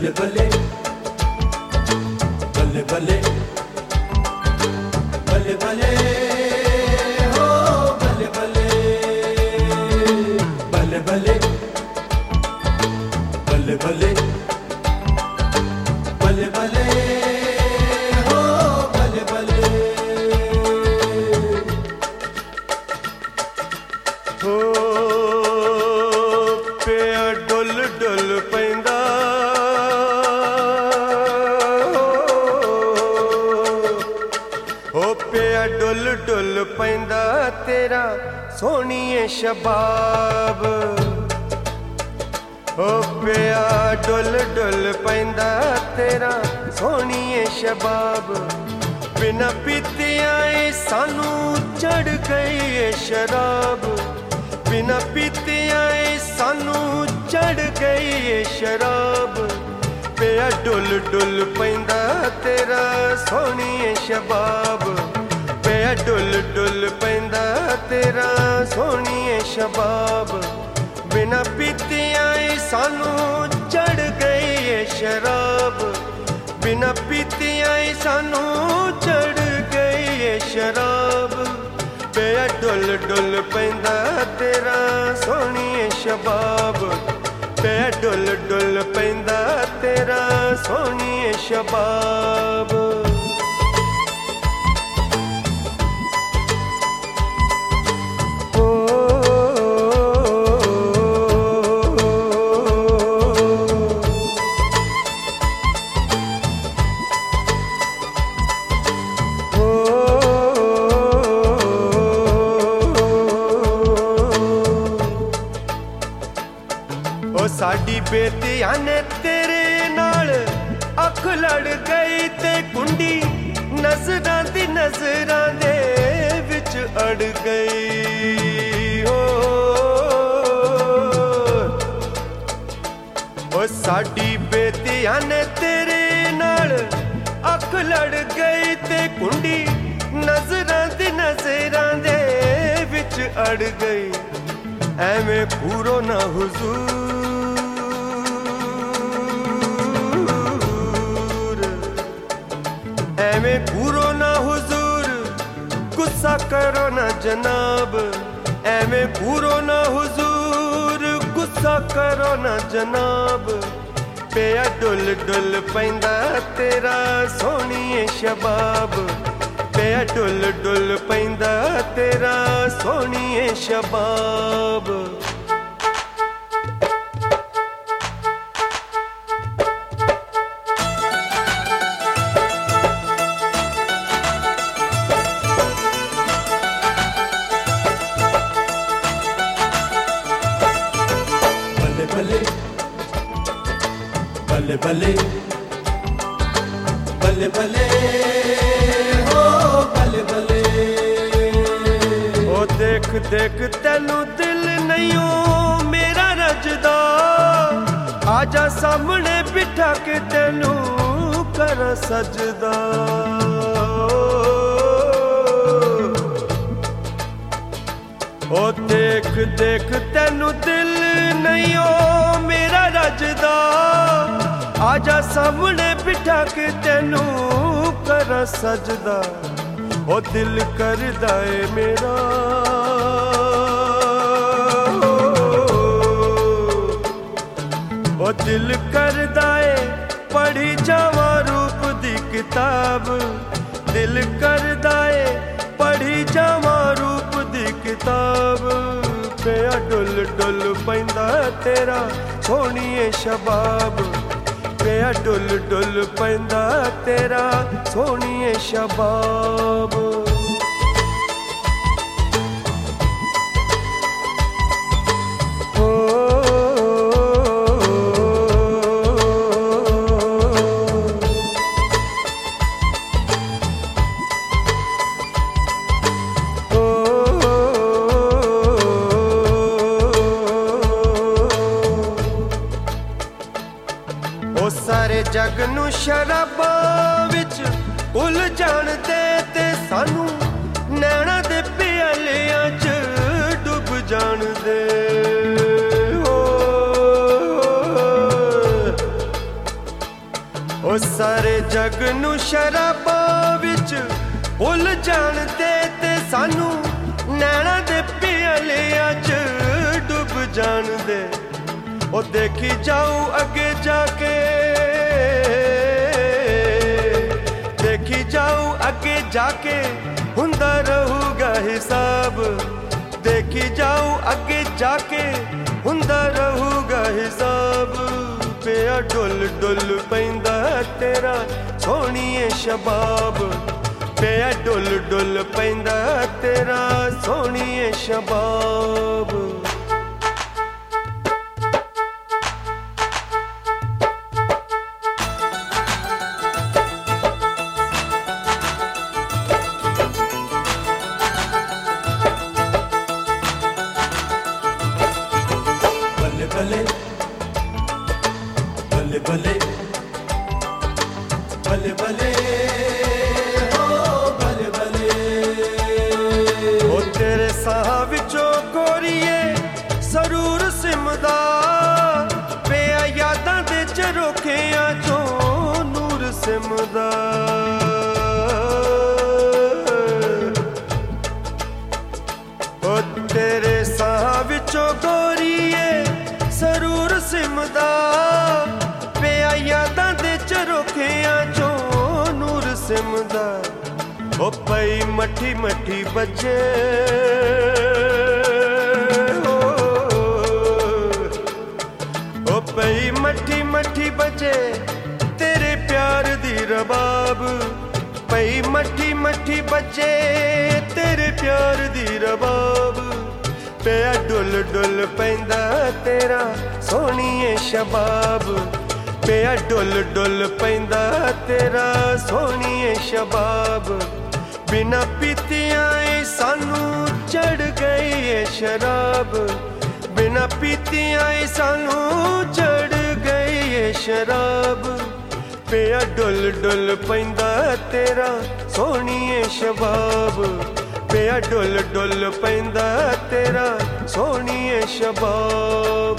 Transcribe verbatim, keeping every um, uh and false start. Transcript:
बल्ले बल्ले बल्ले बल्ले बल्ले बल्ले हो बल्ले बल्ले बल्ले बल्ले बल्ले बल्ले बल्ले बल्ले हो बल्ले बल्ले हो पिया डुल डुल पैंदा हो पिया डुल डुल पैंदा तेरा सोहणीए शबाब हो पिया डुल डुल पैंदा तेरा सोहणीए शबाब बिना पीतिया सानू चढ़ गई है शराब बिना पीतिया सानू चढ़ गई है शराब पिया डुल डुल पैंदा तेरा सोहणीए शबाब पिया डुल डुल पैंदा तेरा सोहणीए शबाब बिना पीतिया सानू चढ़ गई है शराब बिना पीतिया सानू चढ़ गई है शराब पिया डुल डुल पैंदा तेरा सोहणीए शबाब पिया डुल डुल पैंदा तेरा सोहणीए शबाब साडी बेटियां ने तेरे नाल अख लड़ गई ते कुंडी नजरां दी नजरां दे विच अड़ गई हो ओ साडी बेटियां ने तेरे नाल अख लड़ गई ते कुंडी नजरां दी नजरां दे विच अड़ गई एवें घूरो ना हुजूर एवें घूरो ना हुजूर गुस्सा करो ना जनाब एवें घूरो ना हुजूर गुस्सा करो ना जनाब पिया डुल डुल पैंदा तेरा सोहणीए शबाब पिया डुल डुल पैंदा तेरा सोहणीए शबाब बल्ले बल्ले बल्ले बल्ले हो बल्ले बल्ले ओ देख देख तेनू दिल नहीं हो मेरा रजदा आजा सामने बिठा के तेनू कर सजदा ओ देख देख तेनू दिल नहीं हो मेरा रजदा आजा सामने बिठा के तेनू कर सजदा ओ दिल करदा है मेरा ओ दिल करदा है पढ़ी जावा रूप दी किताब दिल करदा है पढ़ी जावा रूप दी किताब पिया डुल डुल पैंदा तेरा सोहणीए शबाब पिया डुल डुल पैंदा तेरा सोहणीए शबाब सारे जग नू शराबां विच उलझण दे ते सानू नैना दे प्यालियां च डुब जाण दे ओ ओ सारे जग नू शराबां विच भुल जाण दे ते सानू नैना दे पियालियां च डुब जाण दे। ओ देखी जाऊं अगे जाके, देखी जाऊं अगे जाके हुंदा रहूगा हिसाब। देखी जाऊं अगे जाके हुंदा रहूगा हिसाब। पिया डुल डुल पैंदा तेरा सोहणीए शबाब। पिया डुल डुल पैंदा तेरा सोहणीए शबाब। बल्ले बल्ले बल्ले बल्ले बल्ले हो बल्ले बल्ले। ओ तेरे साह विचों गोरीए सरूर सिमदा, पिया यादां दे झरोखियां चों नूर सिमदा। ओ तेरे साह विचों गोरीए सरूर सिमदा, पिया यादां दे झरोखियां चों नूर सिमदा। ओ पई मठी मठी बजे, ओ पई मठी मठी बजे तेरे प्यार दी रबाब। पई मठी मठी बजे तेरे प्यार दी रबाब। पिया डुल डुल पैंदा तेरा सोहणीए शबाब। पिया डुल डुल पैंदा तेरा सोहणीए शबाब। बिना पीतियां सानू चढ़ गई है शराब। बिना पीतियां सानू चढ़ गई है शराब। पिया डुल डुल पैंदा तेरा सोहणीए शबाब। पिया डुल डुल पैंदा तेरा सोहणीए शबाब।